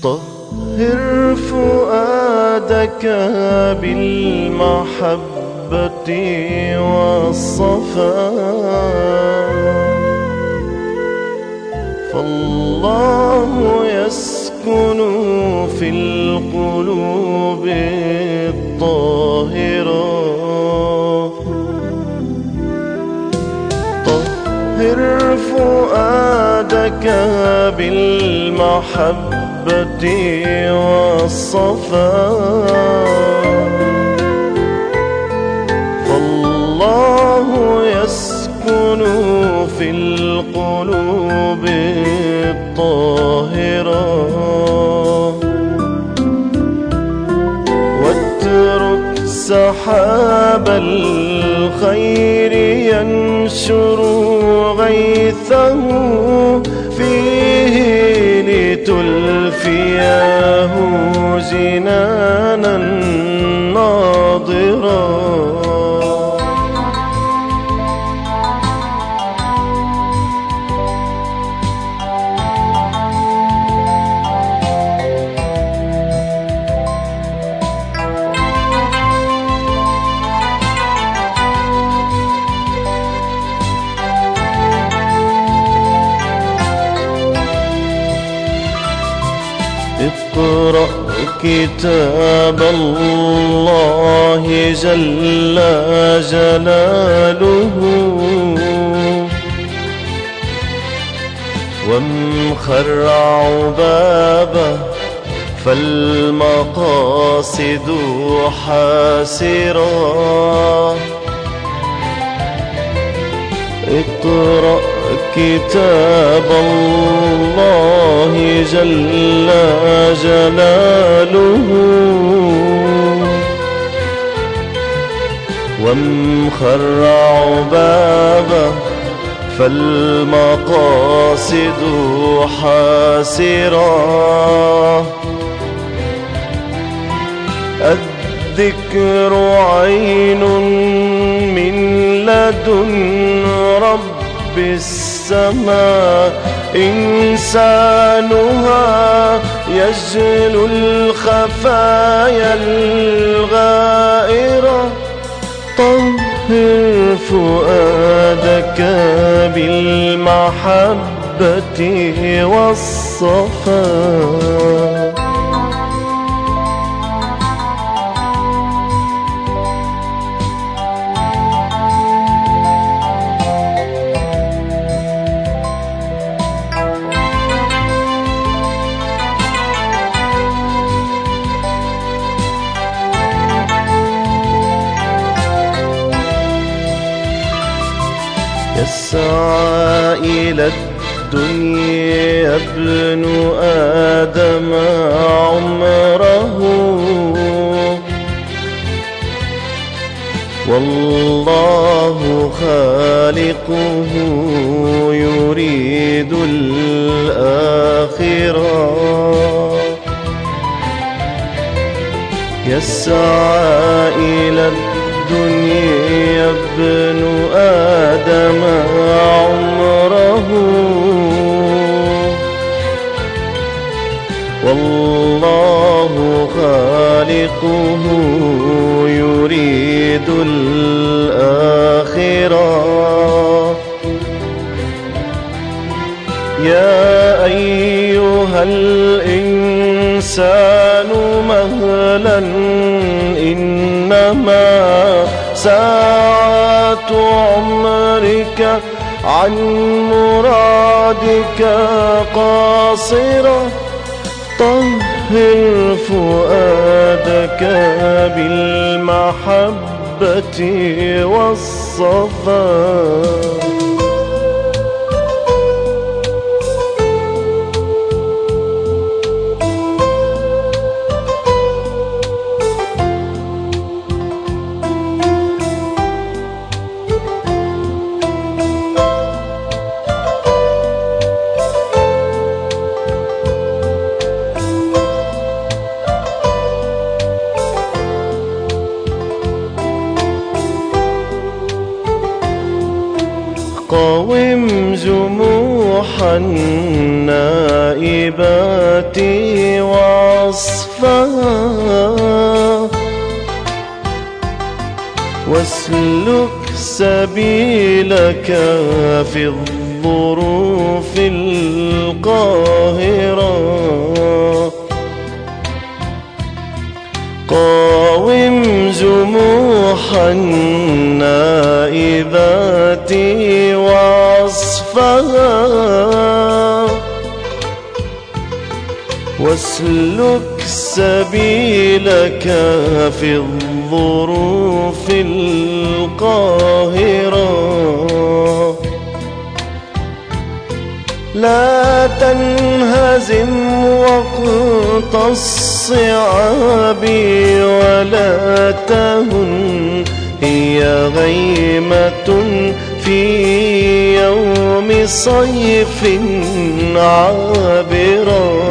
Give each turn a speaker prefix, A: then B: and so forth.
A: طهر فؤادك بالمحبة والصفاء، فالله يسكن في القلوب الطاهرة. طهر فؤادك بالمحبة والصفاء، فالله يسكن في القلوب الطاهرة. واترك سحاب الخير ينشر غيثه فيه لتلفيه جنانا ناضرا. اقرأ كتاب الله جل جلاله، وامخر عبابه فالمقاصد حاسرة. اقرأ كتاب الله جل جلاله، وامخر عبابه فالمقاصد حاسرة. الذكر عين من لدن رب السماء، إنسانها يجلو الخفايا الغائرة. طهر فؤادك بالمحبة والصفاء، يسعى إلى الدنيا ابن آدم عمره، والله خالقه يريد الآخرة. يسعى إلى الدنيا ابن آدم عمره، والله خالقه يريد الآخرة. يا أيها الإنسان مهلا إنما ساعات عمرك عن مرادك قاصرة. طهر فؤادك بالمحبة والصفاء، قاوم جموع جموح النائبات وعصفها واسلك سبيلك في الظروف القاهرة قاوم جموح النائبات وعصفها واسلك سبيلك في الظروف القاهرة لا تنهزم وقت الصعاب ولا تهن هي غيمة في يوم صيف عابرة